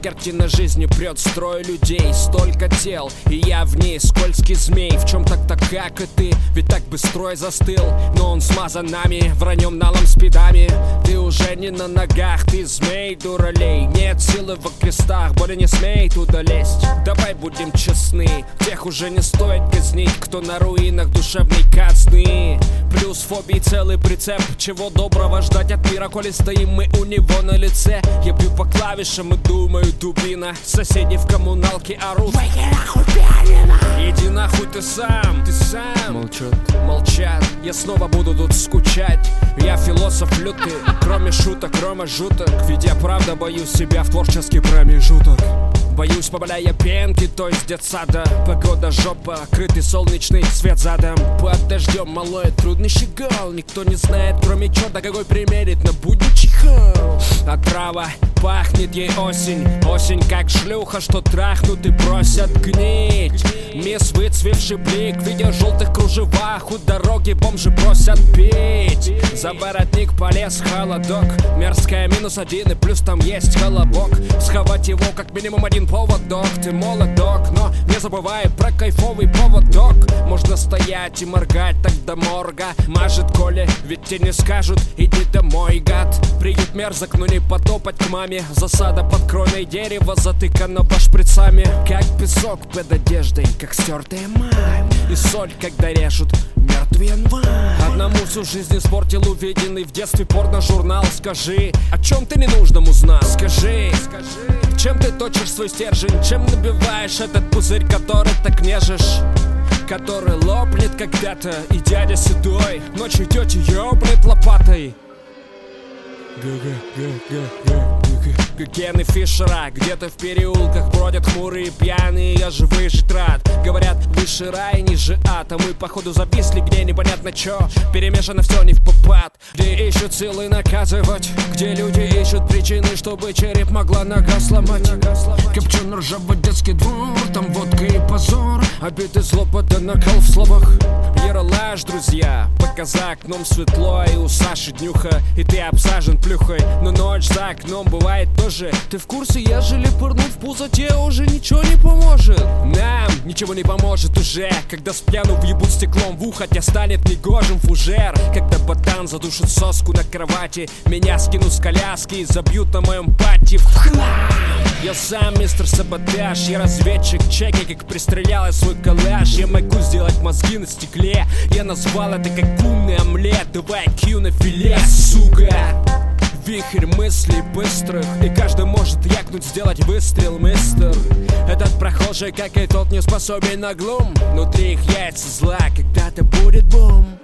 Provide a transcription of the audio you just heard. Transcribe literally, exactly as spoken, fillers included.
Картина жизни прет строй людей, столько тел, и я в ней скользкий змей. В чем так-то как и ты, ведь так бы строй застыл, но он смазан нами, враньем налом спидами. Ты уже не на ногах, ты змей, дуралей. Нет силы во крестах, более не смей туда лезть. Давай будем честны, тех уже не стоит казнить, кто на руинах душевной казны. Плюс фобии целый прицеп, чего доброго ждать от мира, коли стоим мы у него на лице. Я бью по клавишам и думаю, дубина. Соседи в коммуналке орут: выйди нахуй, пианино! Иди нахуй ты сам, ты сам. Молчат, молчат. Я снова буду тут скучать. Я философ лютый, кроме шуток, кроме жуток. Ведь я правда боюсь себя в творческий промежуток. Боюсь, побаляя пенки, то есть детсада. Погода жопа, крытый солнечный свет задом. Под дождем малой трудный щегол. Никто не знает, кроме черта, какой примерит на будни чехол. А трава пахнет ей осень. Осень как шлюха, что трахнут и просят гнить. Мисс выцвевший блик в виде желтых кружевах. У дороги бомжи просят пить. За воротник полез холодок. Мерзкая минус один и плюс там есть колобок. Сховать его как минимум один поводок. Ты молодок, но не забывай про кайфовый поводок. Можно стоять и моргать так до морга. Мажет Коля, ведь те не скажут: иди домой, гад. Приют мерзок, но не потопать к маме. Засада под кроной дерева затыкана башприцами. Как песок под одеждой, как стертая мать. И соль, когда режут мертвый январь. Одному всю жизнь испортил увиденный в детстве порно-журнал. Скажи, о чем ты ненужном узнал? Скажи, скажи, чем ты точишь свой стержень? Чем набиваешь этот пузырь, который так нежишь? Который лопнет когда-то, и дядя седой ночью тетя ёбнет лопатой. Гены Фишера, где-то в переулках бродят хмурые пьяные, я же выжить рад. Говорят, выше рай, ниже ад, а мы походу зависли, где непонятно чё. Перемешано все не в попад. Где ищут силы наказывать, где люди ищут причины, чтобы череп могла нога сломать. Копченый ржавый детский двор, там водка и позор. Обиды, злоба, накал в словах. Ералаш, друзья, пока за окном светло, и у Саши днюха, и ты обсажен плюхой. Но ночь за окном бывает тоже. Ты в курсе, ежели пырнуть в пузо, тебе уже ничего не поможет. Нам ничего не поможет уже, когда с пьяну въебут стеклом в ухо, тебе станет негожим фужер. Когда ботан задушит соску на кровати, меня скинут с коляски и забьют на моем пати в хлам. Я сам мистер Саботаж, я разведчик, чеки, как пристрелял я свой коллаж. Я могу сделать мозги на стекле, я назвал это как умный омлет. Давай кью на филе, сука. Вихрь мыслей быстрых, и каждый может якнуть, сделать выстрел, мистер. Этот прохожий, как и тот, не способен на глум. Внутри их яйца зла, когда-то будет бум.